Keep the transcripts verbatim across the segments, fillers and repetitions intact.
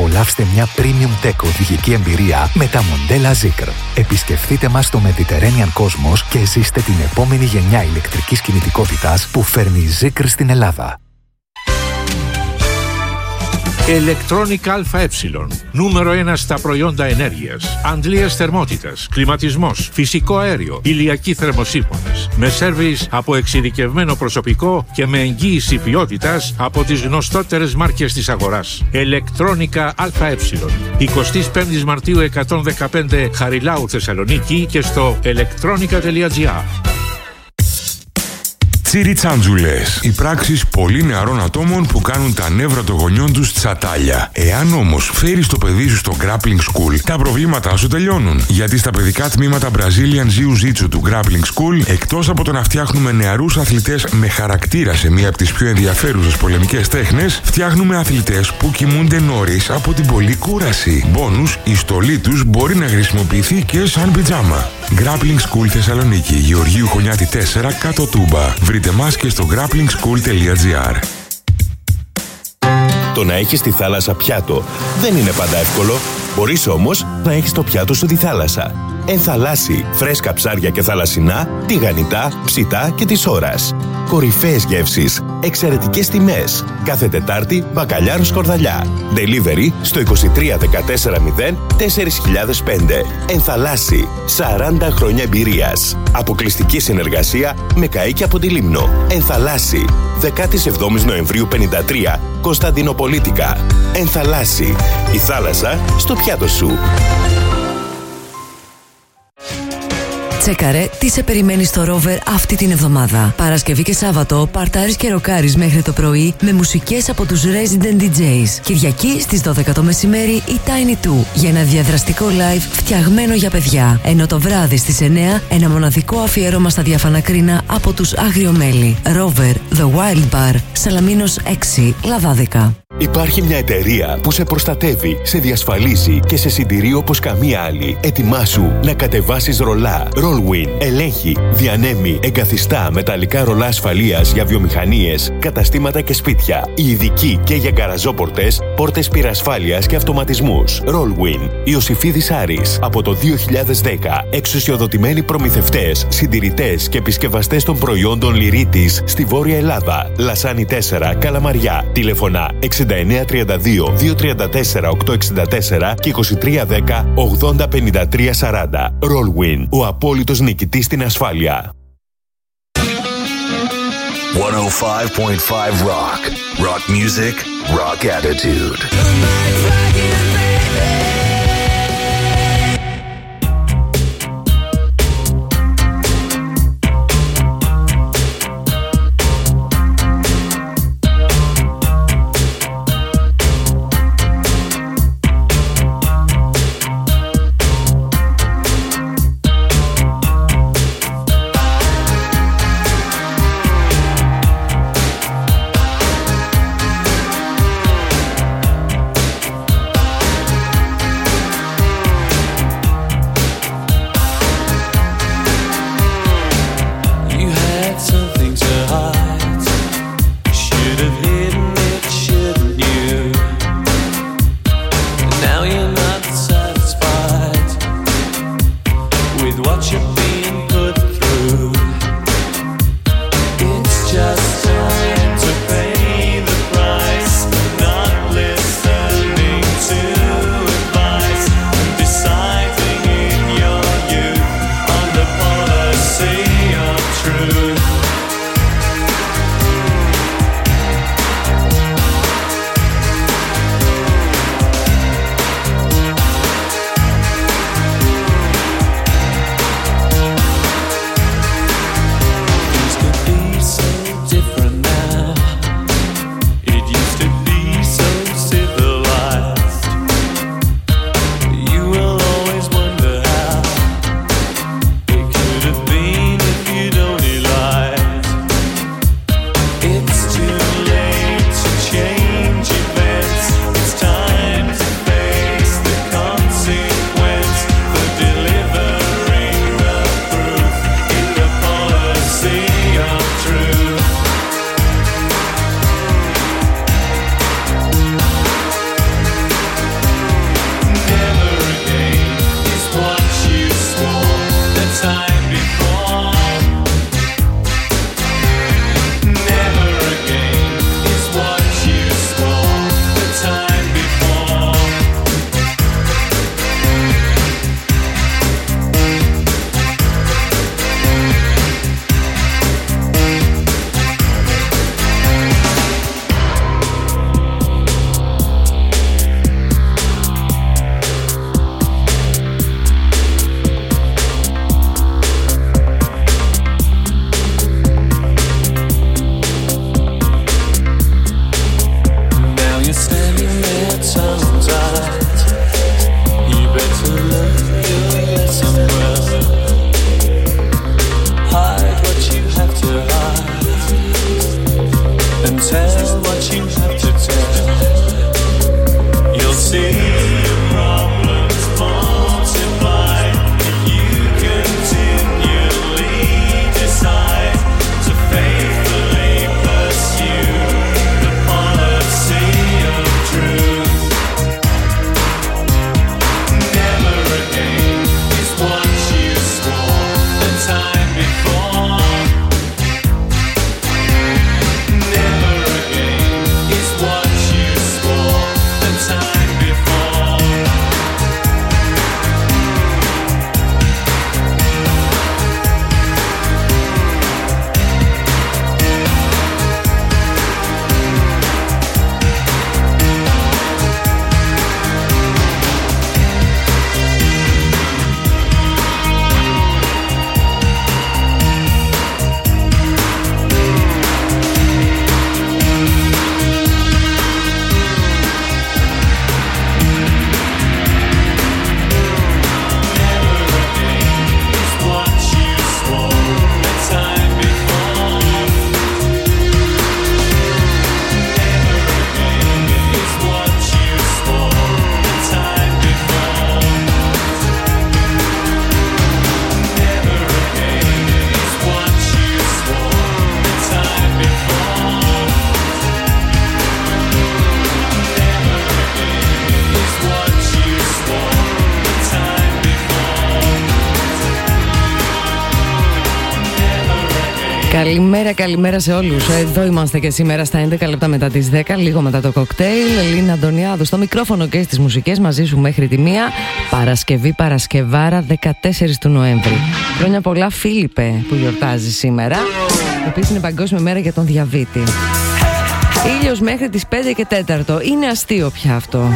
απολαύστε μια premium tech οδηγική εμπειρία με τα μοντέλα Zeekr. Επισκεφτείτε μας στο Mediterranean Cosmos και ζήστε την επόμενη γενιά ηλεκτρικής κινητικότητας που φέρνει η Zeekr στην Ελλάδα. Electronic ΑΕ. Νούμερο ένα στα προϊόντα ενέργειας. Αντλίας θερμότητας, κλιματισμός, φυσικό αέριο, ηλιακοί θερμοσύφωνες. Με σέρβις από εξειδικευμένο προσωπικό και με εγγύηση ποιότητας από τις γνωστότερες μάρκες της αγοράς. Electronica ΑΕ. εικοστή πέμπτη Μαρτίου εκατόν δεκαπέντε Χαριλάου Θεσσαλονίκη και στο electronica τελεία gr. Τσιριτσάντζουλες. Οι πράξεις πολύ νεαρών ατόμων που κάνουν τα νεύρα των γονιών τους τσατάλια. Εάν όμως φέρεις το παιδί σου στο Grappling School, τα προβλήματά σου τελειώνουν. Γιατί στα παιδικά τμήματα Brazilian Jiu-Jitsu του Grappling School, εκτός από το να φτιάχνουμε νεαρούς αθλητές με χαρακτήρα σε μία από τις πιο ενδιαφέρουσες πολεμικές τέχνες, φτιάχνουμε αθλητές που κοιμούνται νωρίς από την πολλή κούραση. Μπόνους, η στολή τους μπορεί να χρησιμοποιηθεί και σαν πιτζάμα. Grappling School Θεσσαλονίκη, Γεωργίου Χωνιάτη τέσσερα, κάτω Τούμπα. Βρείτε μας και στο grappling school τελεία gr. Το να έχεις τη θάλασσα πιάτο δεν είναι πάντα εύκολο. Μπορείς όμως να έχεις το πιάτο σου τη θάλασσα. Ενθαλάσσι, φρέσκα ψάρια και θαλασσινά, τηγανιτά, ψητά και της ώρας. Κορυφαίες γεύσεις, εξαιρετικές τιμές. Κάθε Τετάρτη, μπακαλιάρο σκορδαλιά. Delivery στο είκοσι τρία δεκατέσσερα μηδέν τέσσερα χιλιάδες πέντε. Ενθαλάσσι, σαράντα χρόνια εμπειρίας. Αποκλειστική συνεργασία με καΐκι από τη Λίμνο. Ενθαλάσσι, δεκαεπτά Νοεμβρίου πενήντα τρία, Κωνσταντινοπολίτικα. Ενθαλάσσι, η θάλασσα στο πιάτο σου. Τσέκαρε τι σε περιμένει στο Rover αυτή την εβδομάδα. Παρασκευή και Σάββατο παρτάρεις και ροκάρεις μέχρι το πρωί με μουσικές από τους Resident ντι τζέις. Κυριακή στις δώδεκα το μεσημέρι η Tiny two για ένα διαδραστικό live φτιαγμένο για παιδιά. Ενώ το βράδυ στις εννιά ένα μοναδικό αφιέρωμα στα διάφανα κρίνα από τους Αγριομέλη. Rover The Wild Bar, Σαλαμίνος έξι, Λαδάδικα. Υπάρχει μια εταιρεία που σε προστατεύει, σε διασφαλίζει και σε συντηρεί όπως καμία άλλη. Ετοιμάσου να κατεβάσεις ρολά. Rollwin ελέγχει, διανέμει, εγκαθιστά μεταλλικά ρολά ασφαλείας για βιομηχανίες, καταστήματα και σπίτια. Οι ειδικοί και για γκαραζόπορτες, πόρτες πυρασφάλειας και αυτοματισμούς. Rollwin, Ιωσηφίδης Άρης. Από το δύο χιλιάδες δέκα, εξουσιοδοτημένοι προμηθευτές, συντηρητές και επισκευαστές των προϊόντων Λυρίτης στη Βόρεια Ελλάδα. Λασάνι τέσσερα, Καλαμαριά. Τηλεφωνά εξήντα εννέα τριάντα δύο διακόσια τριάντα τέσσερα οκτακόσια εξήντα τέσσερα και είκοσι τρία δέκα ογδόντα πενήντα τρία σαράντα. Rollwin, ο απόλυτος νικητής στην ασφάλεια. εκατόν πέντε κόμμα πέντε Rock. Rock music, rock attitude. Καλημέρα, καλημέρα σε όλους. Εδώ είμαστε και σήμερα στα έντεκα λεπτά μετά τις δέκα, λίγο μετά το κοκτέιλ. Ελίνα Αντωνιάδου στο μικρόφωνο και στις μουσικές, μαζί σου μέχρι τη μία. Παρασκευή, Παρασκευάρα, δεκατέσσερις του Νοέμβρη. Χρόνια πολλά, Φίλιππε, που γιορτάζει σήμερα. Επίσης είναι Παγκόσμια Μέρα για τον Διαβήτη. Ήλιος μέχρι τις πέντε και τέταρτο. Είναι αστείο πια αυτό.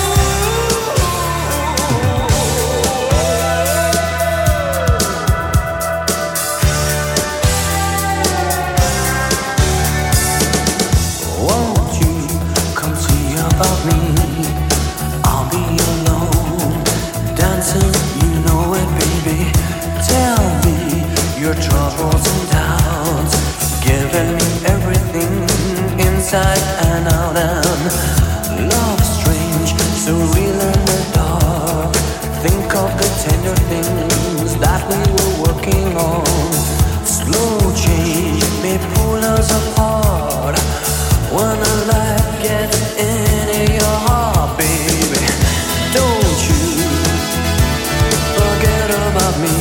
Troubles and doubts, giving me everything inside and out, and love strange, so real in the dark. Think of the tender things that we were working on. Slow change may pull us apart when the light gets into your heart, baby. Don't you forget about me.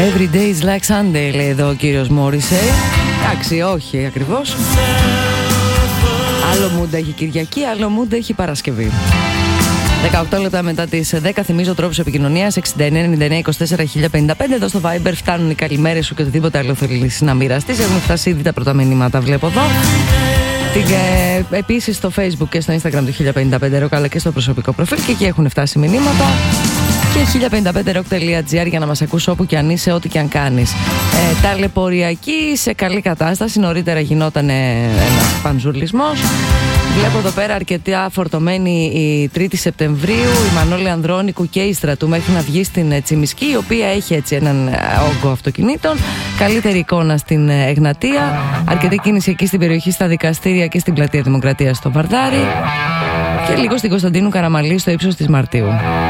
Every day is like Sunday, λέει εδώ ο κύριος Μόρισεϊ. Εντάξει, όχι ακριβώς. Άλλο μούντα έχει Κυριακή, άλλο μούντα έχει Παρασκευή. δεκαοκτώ λεπτά μετά τις δέκα, θυμίζω τρόπους επικοινωνίας εξήντα εννέα ενενήντα εννέα είκοσι τέσσερα χίλια πενήντα πέντε. Εδώ στο Viber φτάνουν οι καλημέρες σου και οτιδήποτε άλλο θέλεις να μοιραστείς. Έχουν φτάσει ήδη τα πρώτα μηνύματα, βλέπω εδώ. Ε, επίσης στο Facebook και στο Instagram του χίλια πενήντα πέντε Rock, αλλά και στο προσωπικό προφίλ, και εκεί έχουν φτάσει μηνύματα. Και χίλια πενήντα πέντε rock τελεία τζι άρ για να μας ακούς όπου και αν είσαι, ό,τι και αν κάνεις. Ε, ταλαιπωριακή σε καλή κατάσταση. Νωρίτερα γινόταν ένας πανζουρλισμός. Βλέπω εδώ πέρα αρκετά φορτωμένη η τρίτη Σεπτεμβρίου, η Μανώλη Ανδρώνικου και η Στρατού μέχρι να βγει στην Τσιμισκή, η οποία έχει έτσι έναν όγκο αυτοκινήτων. Καλύτερη εικόνα στην Εγνατία. Αρκετή κίνηση εκεί στην περιοχή, στα δικαστήρια και στην Πλατεία Δημοκρατίας στο Βαρδάρι. Και λίγο στην Κωνσταντίνου Καραμαλή στο ύψος της Μαρτίου.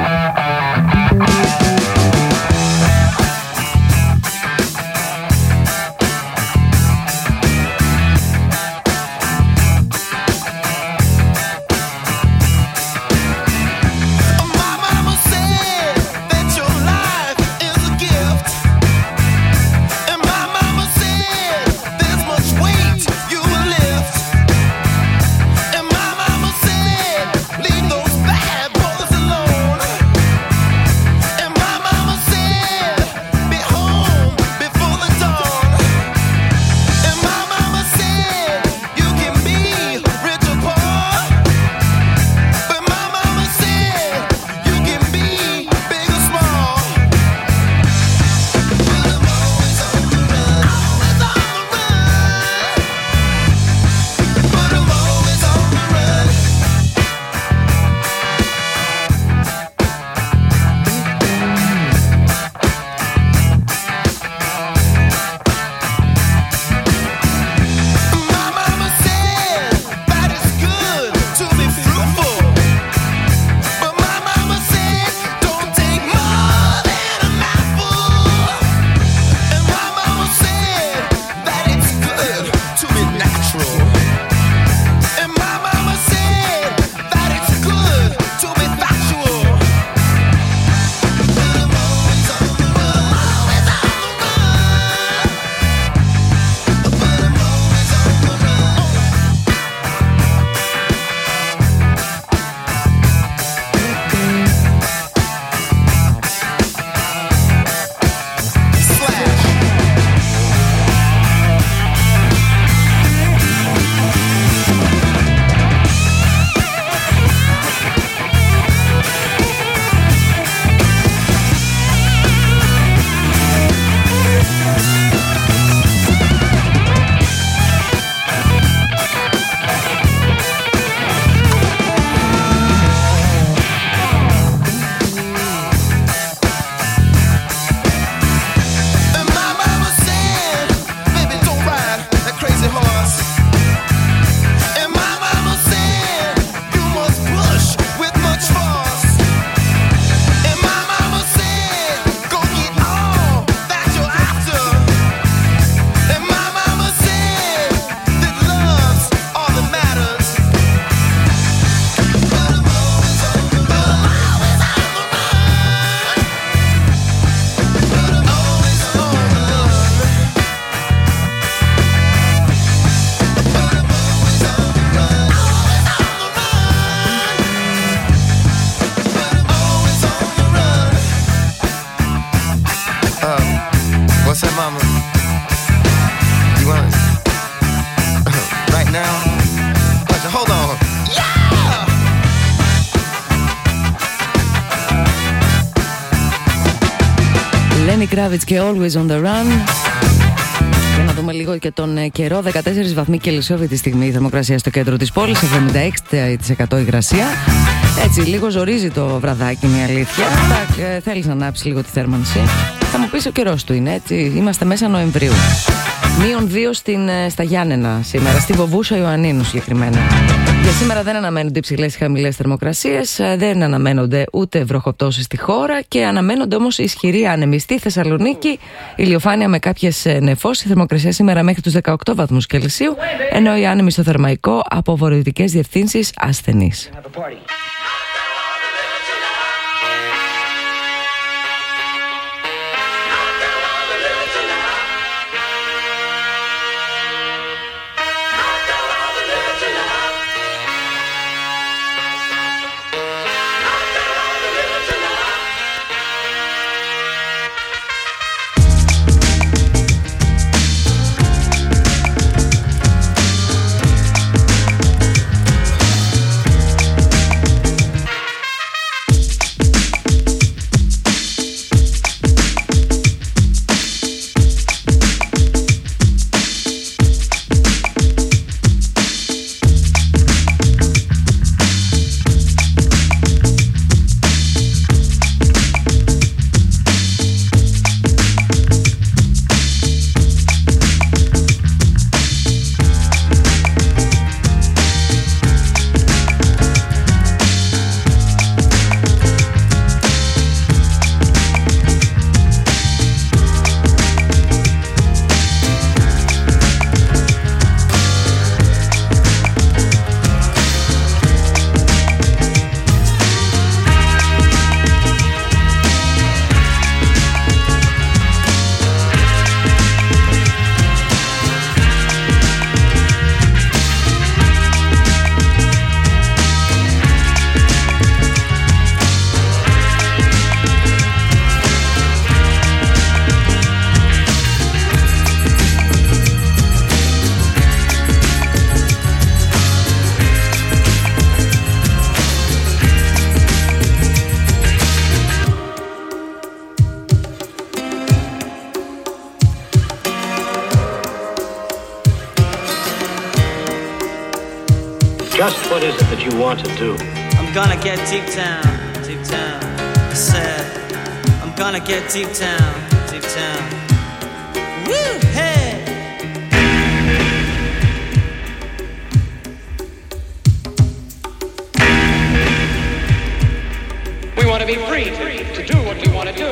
Kravitz και Always on the Run. Για να δούμε λίγο και τον καιρό. δεκατέσσερις βαθμοί Κελσίου αυτή τη στιγμή η θερμοκρασία στο κέντρο της πόλης, εβδομήντα έξι τοις εκατό υγρασία. Έτσι, λίγο ζορίζει το βραδάκι, είναι η αλήθεια. Θα, ε, θέλεις να ανάψεις λίγο τη θέρμανση. Θα μου πεις ο καιρός του είναι, έτσι. Είμαστε μέσα Νοεμβρίου. Μείον δύο στην, στα Γιάννενα σήμερα, στη Βοβούσα Ιωαννίνου συγκεκριμένα. Για σήμερα δεν αναμένονται υψηλές ή χαμηλές θερμοκρασίες, δεν αναμένονται ούτε βροχοπτώσεις στη χώρα και αναμένονται όμως ισχυροί άνεμοι στη Θεσσαλονίκη, ηλιοφάνεια με κάποιες νεφώσεις. Η θερμοκρασία σήμερα μέχρι τους δεκαοκτώ βαθμούς Κελσίου, ενώ οι άνεμοι στο Θερμαϊκό από βορειοδυτικές διευθύνσεις ασθενείς. is it that you want to do? I'm gonna get deep down, deep down. I said, I'm gonna get deep down, deep down. Woo, hey! We want to be free to, to do what we want to do.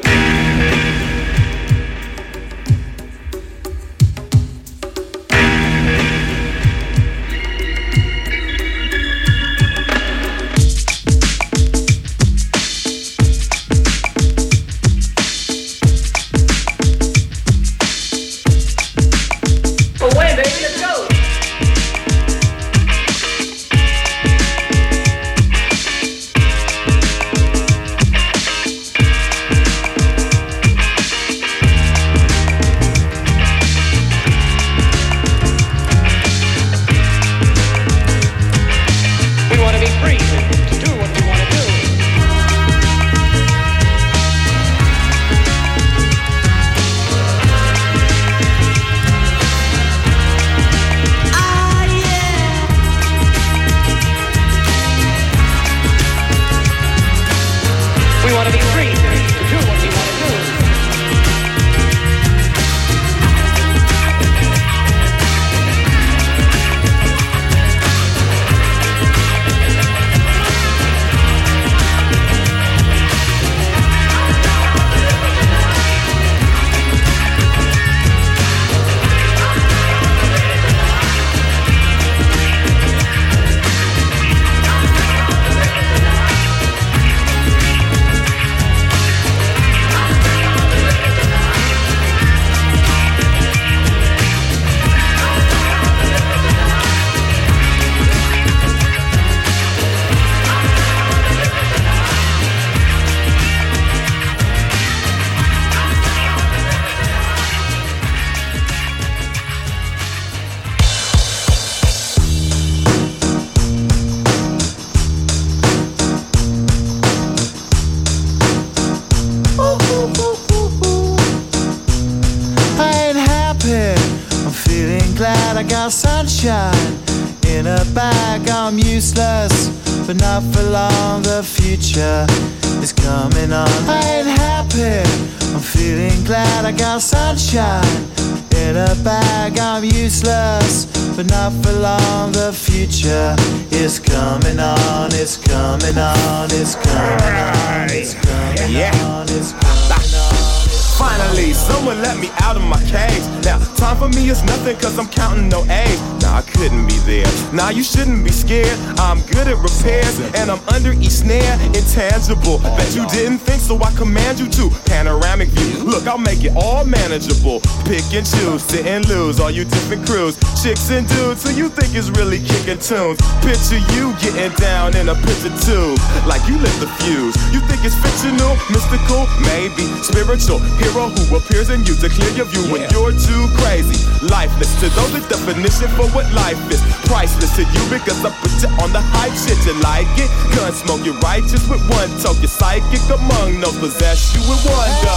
sunshine in a bag. I'm useless, but not for long. The future is coming on. I ain't happy, I'm feeling glad. I got sunshine in a bag. I'm useless, but not for long. The future is coming on. It's coming on. It's coming on. It's coming yeah. on. It's coming on. Finally, someone let me out of my cage. Now, time for me is nothing cause I'm counting no A's. Nah, I couldn't be there. Nah, you shouldn't be scared. I'm good at repairs and I'm under each snare. Intangible, bet you didn't think, so I command you to. Panoramic view, look, I'll make it all manageable. Pick and choose, sit and lose, all you different crews. Chicks and dudes who you think is really kicking tunes. Picture you getting down in a picture tube, like you lit the fuse. You think it's fictional, mystical, maybe spiritual. Hero who appears in you to clear your view when you're too crazy. Lifeless to those, the definition for what life is. Priceless to you because I put you on the hype shit. You like it? Gun smoke, you're righteous with one toke. You're psychic among no possess you with one go.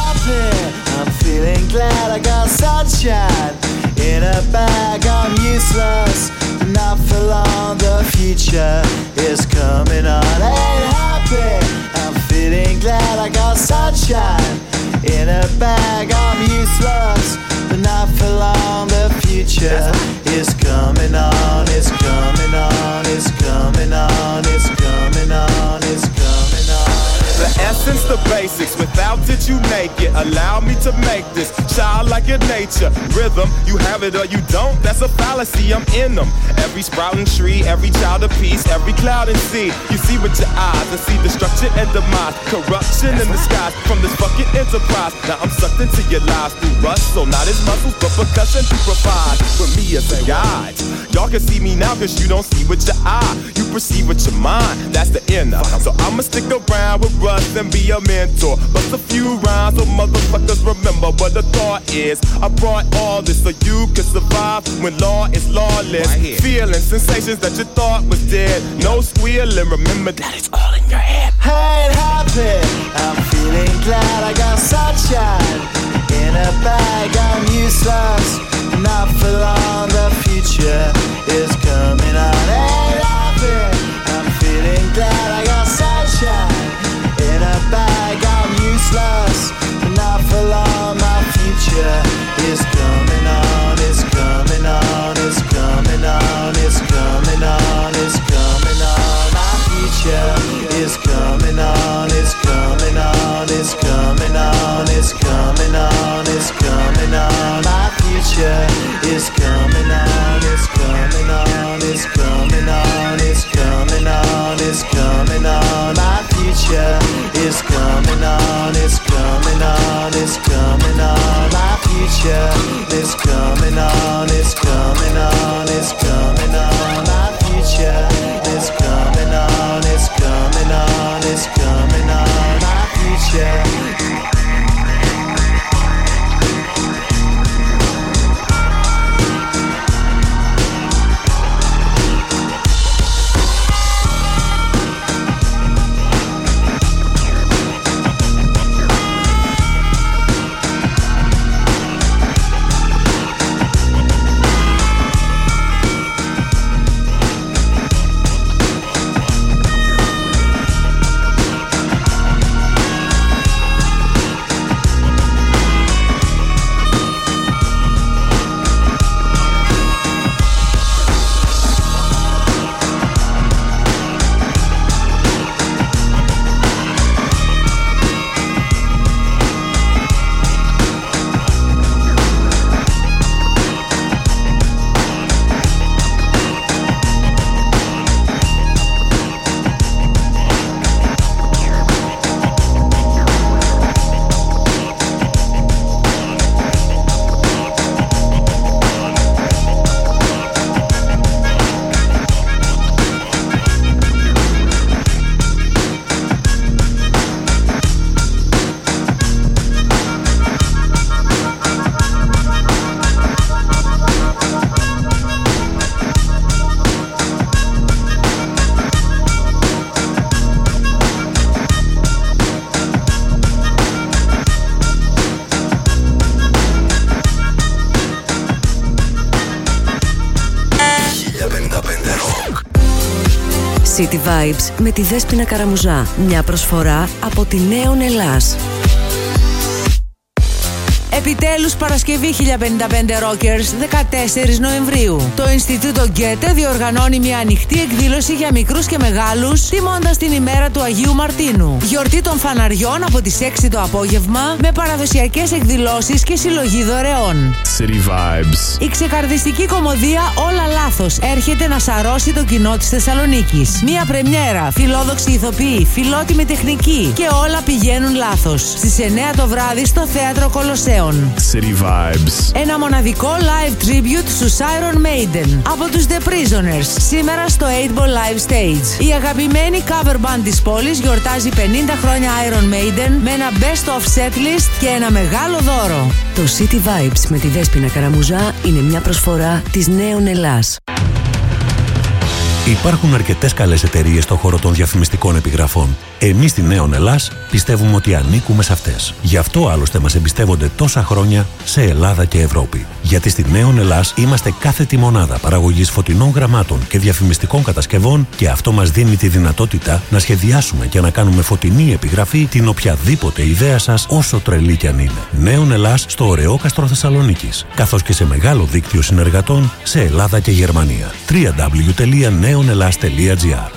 I'm feeling glad. I got sunshine in a bag. I'm useless, but not for long. The future is coming on. Ain't happy, I'm feeling glad. I got sunshine in a bag. I'm useless, but not for long. The future is coming on. It's coming on. It's coming on. It's coming on. It's coming on. The essence, the basics, without it you make it. Allow me to make this childlike in nature. Rhythm, you have it or you don't, that's a fallacy, I'm in them. Every sprouting tree, every child of peace, every cloud and sea. You see with your eyes and see destruction and demise. Corruption in the skies from this fucking enterprise. Now I'm sucked into your lives through rust, so not as muscles but percussion to provide for me as a guide. Y'all can see me now cause you don't see with your eye. You perceive with your mind, that's the inner. So I'ma stick around with Russ and be a mentor. Bust a few rhymes so motherfuckers remember what the thought is. I brought all this so you can survive when law is lawless. Right, feeling sensations that you thought was dead. No squealing, remember that it's all in your head. I ain't happy, I'm feeling glad. I got sunshine in a bag. I'm useless, not for long. The future is coming on. Ain't happy, future is coming on, it's coming on, it's coming on, it's coming on, it's coming on. My future is coming on, it's coming on, it's coming on, it's coming on, it's coming on. My future is coming on, it's coming on, it's coming on. My future is coming on, it's coming on, it's coming on. My future is coming on, it's coming on, it's coming on. My future. City Vibes με τη Δέσποινα Καραμουζά. Μια προσφορά από τη Νέον Ελλάς. Επιτέλους Παρασκευή χίλια πενήντα πέντε Rockers, δεκατέσσερις Νοεμβρίου. Το Ινστιτούτο Γκέτε διοργανώνει μια ανοιχτή εκδήλωση για μικρούς και μεγάλους, τιμώντας την ημέρα του Αγίου Μαρτίνου. Γιορτή των φαναριών από τις έξι το απόγευμα, με παραδοσιακές εκδηλώσεις και συλλογή δωρεών. City Vibes. Η ξεκαρδιστική κομμωδία Όλα Λάθος έρχεται να σαρώσει το κοινό της Θεσσαλονίκης. Μια πρεμιέρα, φιλόδοξη ηθοποιοί, φιλότιμη τεχνική και όλα πηγαίνουν λάθος. Στις εννιά το βράδυ στο Θέατρο Κολοσσέων. City Vibes. Ένα μοναδικό live tribute στους Iron Maiden από τους The Prisoners, σήμερα στο eight ball Live Stage. Η αγαπημένη cover band της πόλης γιορτάζει πενήντα χρόνια Iron Maiden με ένα best of set list και ένα μεγάλο δώρο. Το City Vibes με τη Δέσποινα Καραμουζά είναι μια προσφορά της Νέον Ελλάς. Υπάρχουν αρκετές καλές εταιρείες στον χώρο των διαφημιστικών επιγραφών. Εμείς στη Νέον Ελλάς πιστεύουμε ότι ανήκουμε σε αυτές. Γι' αυτό άλλωστε μας εμπιστεύονται τόσα χρόνια σε Ελλάδα και Ευρώπη. Γιατί στη Νέον Ελλάς είμαστε κάθετη μονάδα παραγωγής φωτεινών γραμμάτων και διαφημιστικών κατασκευών και αυτό μας δίνει τη δυνατότητα να σχεδιάσουμε και να κάνουμε φωτεινή επιγραφή την οποιαδήποτε ιδέα σας, όσο τρελή κι αν είναι. Νέον Ελλάς στο Ωρεόκαστρο Θεσσαλονίκης, καθώς και σε μεγάλο δίκτυο συνεργατών σε Ελλάδα και Γερμανία. double-u double-u double-u τελεία νέον ελλάς τελεία τζι άρ.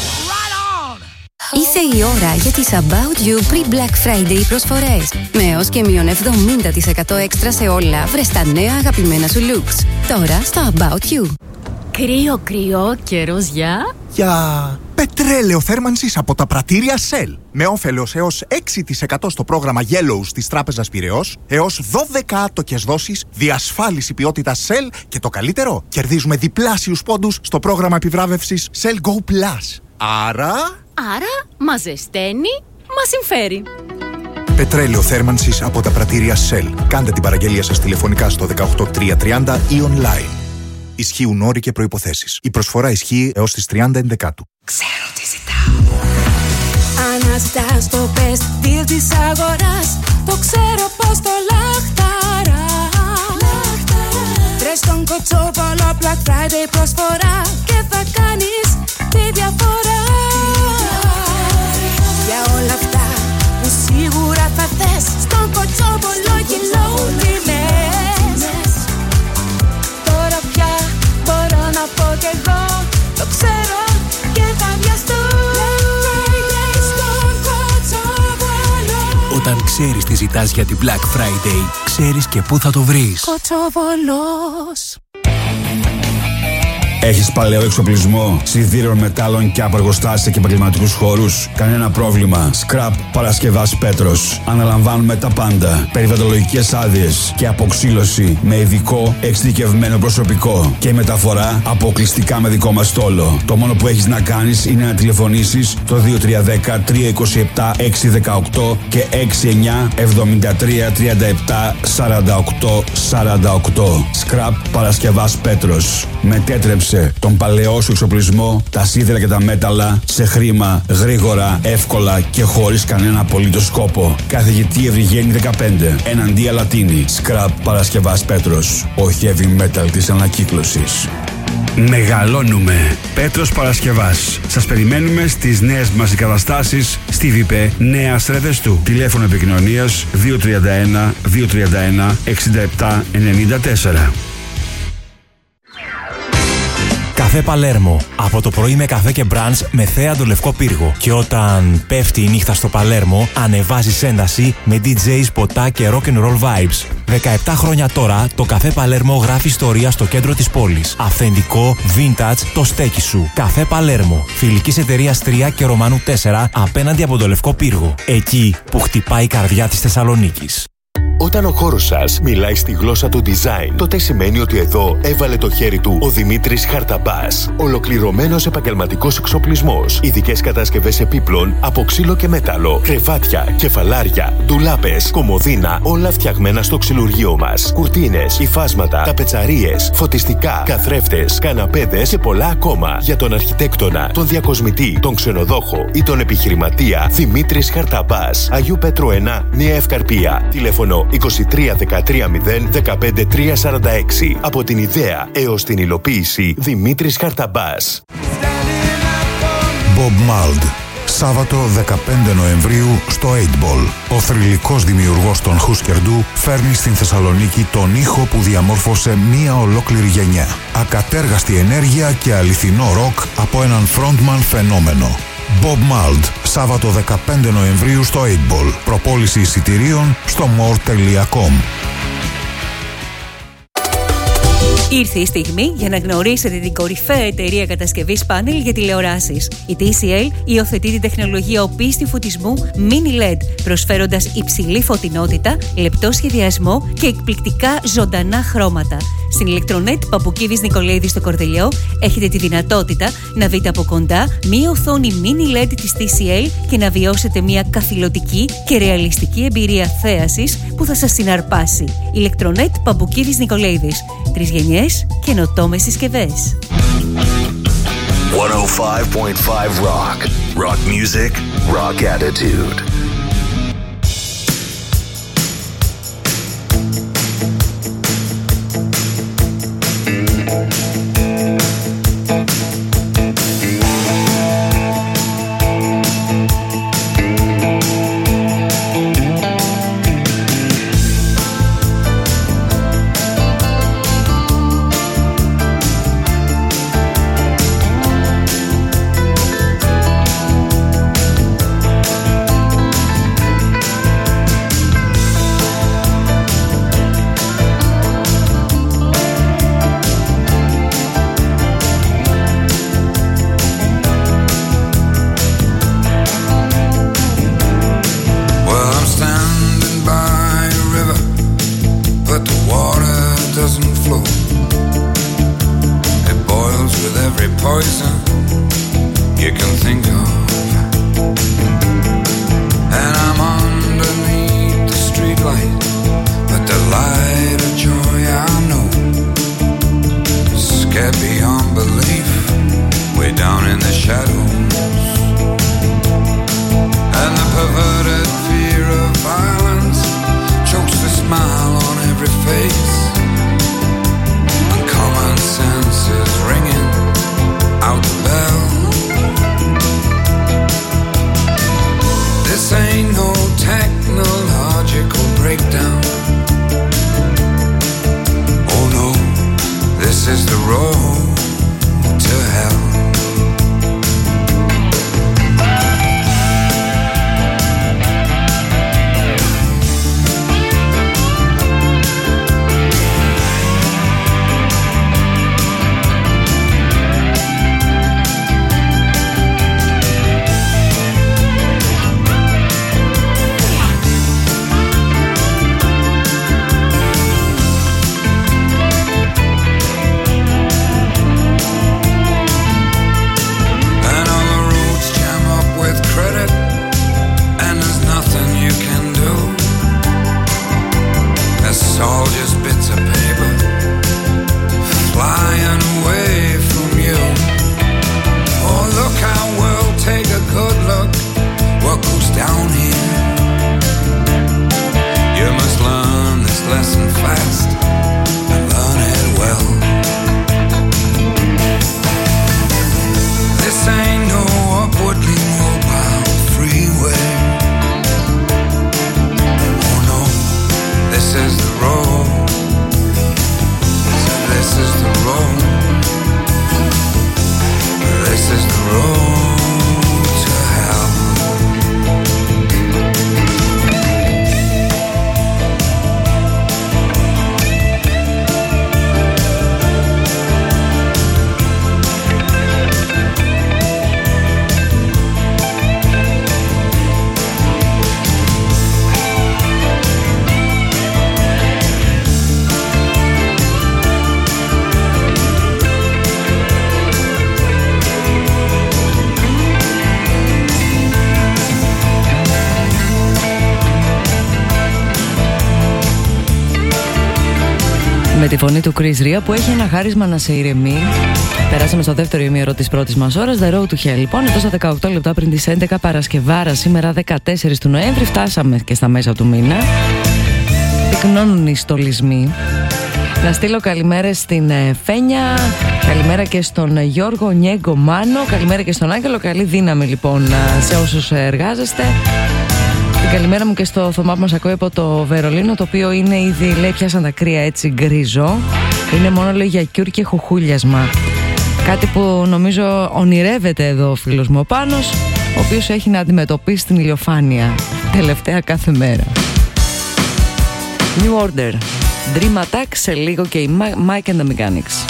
Ήρθε η ώρα για τις About You Pre-Black Friday προσφορές. Με έως και μείον εβδομήντα τοις εκατό έξτρα σε όλα, βρες τα νέα αγαπημένα σου looks. Τώρα στο About You. Κρύο, κρύο, καιρός για... Για πετρέλαιο θέρμανσης από τα πρατήρια Shell. Με όφελος έως έξι τοις εκατό στο πρόγραμμα Yellows της Τράπεζας Πειραιώς, έως δώδεκα άτοκες δόσεις, διασφάλιση ποιότητας Shell και το καλύτερο, κερδίζουμε διπλάσιους πόντους στο πρόγραμμα επιβράβευσης Shell Go Plus. Άρα... Άρα, μας ζεσταίνει, μας συμφέρει. Πετρέλαιο θέρμανσης από τα πρατήρια Shell. Κάντε την παραγγελία σας τηλεφωνικά στο δεκαοκτώ τριακόσια τριάντα ή online. Ισχύουν όροι και προϋποθέσεις. Η προσφορά ισχύει έως τις τριάντα ενδεκάτου. Ξέρω τι ζητάω. Αναζητάς το best deal της αγοράς. Το ξέρω πως το λαχταρά. Βρες τον Κοτσόπολο Black Friday προσφορά και θα κάνεις τη διαφορά. Για όλα αυτά που σίγουρα θα θες, στον Κοτσόπολο low τιμές. Τώρα πια μπορώ να πω κι εγώ, το ξέρω και θα βιαστώ. Όταν ξέρεις τι ζητάς για την Black Friday, ξέρεις και πού θα το βρεις. Κοτσοβολός. Έχεις παλαιό εξοπλισμό, σιδήρων, μετάλλων και από εργοστάσια και επαγγελματικούς χώρους? Κανένα πρόβλημα. Scrap Παρασκευάς Πέτρος. Αναλαμβάνουμε τα πάντα. Περιβαλλοντολογικές άδειες και αποξύλωση με ειδικό εξειδικευμένο προσωπικό. Και η μεταφορά αποκλειστικά με δικό μας στόλο. Το μόνο που έχεις να κάνεις είναι να τηλεφωνήσεις το δύο τρία ένα μηδέν τρία δύο επτά έξι ένα οκτώ και έξι εννιά εβδομήντα τρία τριάντα επτά σαράντα οκτώ σαράντα οκτώ. Scrap Παρασκευάς Πέτρος. Μετέτρεψε τον παλαιό σου εξοπλισμό, τα σίδερα και τα μέταλλα σε χρήμα, γρήγορα, εύκολα και χωρίς κανένα απολύτως σκόπο. Καθηγητή Ευρυγένη δεκαπέντε, εναντία Λατίνη. Scrap Παρασκευάς Πέτρος. Ο heavy metal της ανακύκλωσης. Μεγαλώνουμε. Πέτρος Παρασκευάς. Σας περιμένουμε στις νέες μας εγκαταστάσεις στη ΒΙΠΕ Νέα Στρεβεστού. Τηλέφωνο επικοινωνίας δύο τρία ένα δύο τρία ένα εξήντα επτά ενενήντα τέσσερα. Καφέ Παλέρμο. Από το πρωί με καφέ και μπραντς με θέα το λευκό πύργο. Και όταν πέφτει η νύχτα στο Παλέρμο, ανεβάζεις ένταση με ντι τζέις, ποτά και rock and roll vibes. δεκαεπτά χρόνια τώρα, το Καφέ Παλέρμο γράφει ιστορία στο κέντρο της πόλης. Αυθεντικό, vintage, το στέκι σου. Καφέ Παλέρμο. Φιλικής εταιρείας τρία και Ρωμανού τέσσερα απέναντι από το λευκό πύργο. Εκεί που χτυπάει η καρδιά της Θεσσαλονίκης. Όταν ο χώρος σας μιλάει στη γλώσσα του design, τότε σημαίνει ότι εδώ έβαλε το χέρι του ο Δημήτρης Χαρταμπάς. Ολοκληρωμένος επαγγελματικός εξοπλισμός, ειδικές κατασκευές επίπλων από ξύλο και μέταλλο, κρεβάτια, κεφαλάρια, ντουλάπες, κομοδίνα, όλα φτιαγμένα στο ξυλουργείο μας. Κουρτίνες, υφάσματα, ταπετσαρίες, φωτιστικά, καθρέφτες, καναπέδες και πολλά ακόμα. Για τον αρχιτέκτονα, τον διακοσμητή, τον ξενοδόχο ή τον επιχειρηματία, Δημήτρης Χαρταμπάς. Αγίου Πέτρου ένα, Νέα Ευκαρπία. Τηλέφωνο είκοσι τρία δεκατρία μηδέν δεκαπέντε τρία σαράντα έξι. Από την ιδέα έως την υλοποίηση, Δημήτρης Χαρταμπάς. Bob Mould. Σάββατο δεκαπέντε Νοεμβρίου στο οκτώ Ball. Ο θρυλικός δημιουργός των Husker Du φέρνει στην Θεσσαλονίκη τον ήχο που διαμόρφωσε μία ολόκληρη γενιά. Ακατέργαστη ενέργεια και αληθινό ροκ από έναν frontman φαινόμενο. Bob Mould, Σάββατο δεκαπέντε Νοεμβρίου στο οκτώ Ball. Προπόληση εισιτηρίων στο more τελεία com. Ήρθε η στιγμή για να γνωρίσετε την κορυφαία εταιρεία κατασκευής πάνελ για τηλεοράσεις. Η τι σι ελ υιοθετεί την τεχνολογία οπίστη φωτισμού Mini ελ ι ντι, προσφέροντας υψηλή φωτεινότητα, λεπτό σχεδιασμό και εκπληκτικά ζωντανά χρώματα. Στην ηλεκτρονέτ Παπουκίδης Νικολαίδη στο Κορδελιό έχετε τη δυνατότητα να δείτε από κοντά μία οθόνη Mini ελ ι ντι της τι σι ελ και να βιώσετε μία καθηλωτική και ρεαλιστική εμπειρία θέασης που θα σας συναρπάσει. Ηλεκτρονέτ Παπουκίδης Νικολαίδης. Τρεις γενιές, καινοτόμες συσκευές. εκατόν πέντε κόμμα πέντε Rock. Rock music, rock attitude. This is the road Με τη φωνή του Chris Ria που έχει ένα χάρισμα να σε ηρεμεί. Περάσαμε στο δεύτερο ημίωρο της πρώτης μας ώρας. The Road to Hell. Λοιπόν, εδώ στα δεκαοκτώ λεπτά πριν τις έντεκα, Παρασκευάρα, σήμερα δεκατέσσερις του Νοέμβρη. Φτάσαμε και στα μέσα του μήνα. Πυκνώνουν οι στολισμοί. Να στείλω καλημέρες στην Φένια. Καλημέρα και στον Γιώργο Νιέγκο Μάνο. Καλημέρα και στον Άγγελο. Καλή δύναμη λοιπόν σε όσους εργάζεστε. Και καλημέρα μου και στο Θωμά που μας ακούει από το Βερολίνο, το οποίο είναι ήδη, λέει, πιάσαν τα κρύα έτσι γκρίζο. Είναι μόνο, λέει, για κιούρ και χουχούλιασμα. Κάτι που νομίζω ονειρεύεται εδώ ο φίλος μου ο Πάνος, ο οποίος έχει να αντιμετωπίσει την ηλιοφάνεια τελευταία κάθε μέρα. New Order, Dream Attack, σε λίγο και η Mike and the Mechanics.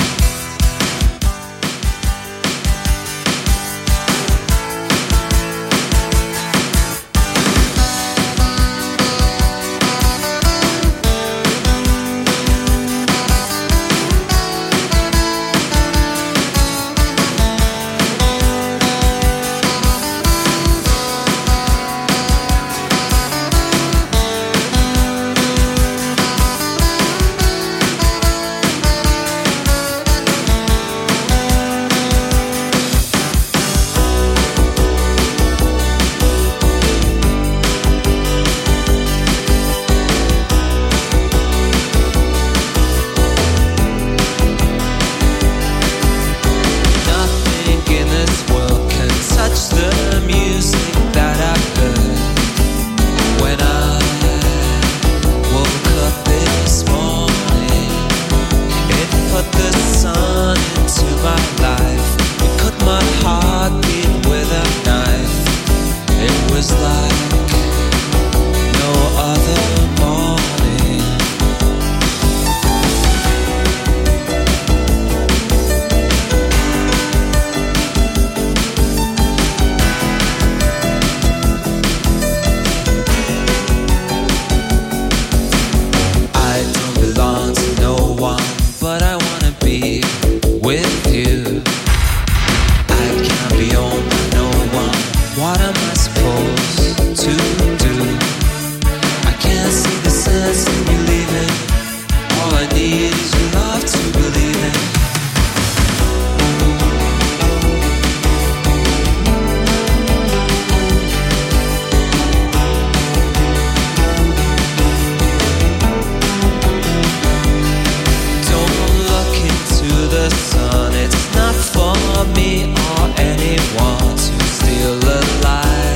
It's not for me or anyone to steal a life.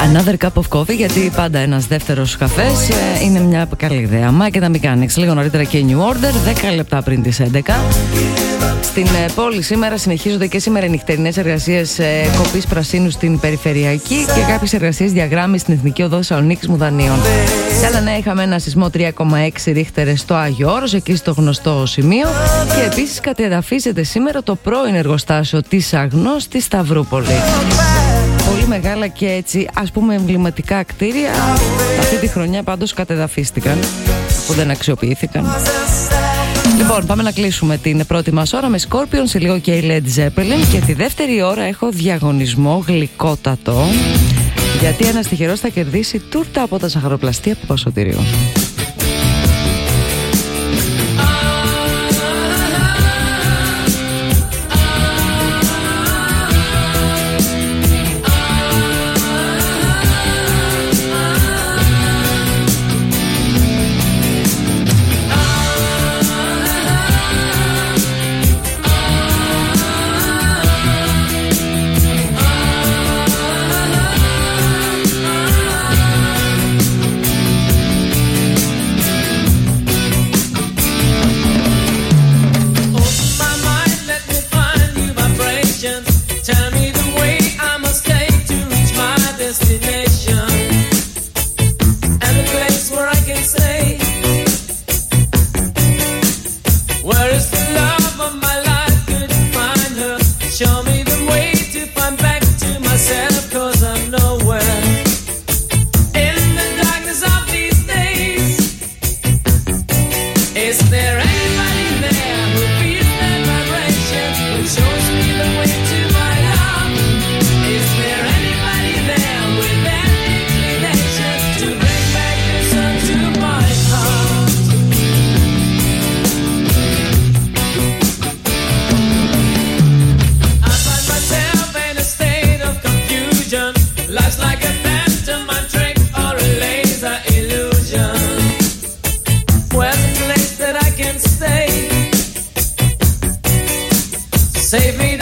Another cup of coffee, γιατί πάντα ένας δεύτερος καφές ε, είναι μια καλή ιδέα. Μα και τα Mechanics, λίγο νωρίτερα και New Order, δέκα λεπτά πριν τις έντεκα. Στην ε, πόλη σήμερα συνεχίζονται και σήμερα νυχτερινές εργασίες ε, κοπής πρασίνου στην Περιφερειακή και κάποιες εργασίες διαγράμμισης στην Εθνική Οδό Θεσσαλονίκης Μουδανίων. Σε άλλα νέα είχαμε ένα σεισμό τρία κόμμα έξι ρίχτερ στο Άγιο Όρος, εκεί στο γνωστό σημείο. Και επίσης κατεδαφίζεται σήμερα το πρώην εργοστάσιο της Αγνός στη Σταυρούπολη. Πολύ μεγάλα και έτσι ας πούμε εμβληματικά κτίρια αυτή τη χρονιά πάντως κατεδαφίστηκαν, που δεν αξιοποιήθηκαν. Λοιπόν, πάμε να κλείσουμε την πρώτη μας ώρα με Scorpion, σε λίγο και η Led Zeppelin, και τη δεύτερη ώρα έχω διαγωνισμό γλυκότατο, γιατί ένας τυχερός θα κερδίσει τούρτα από τα Ζαχαροπλαστεία Παπασωτηρίου. Save me.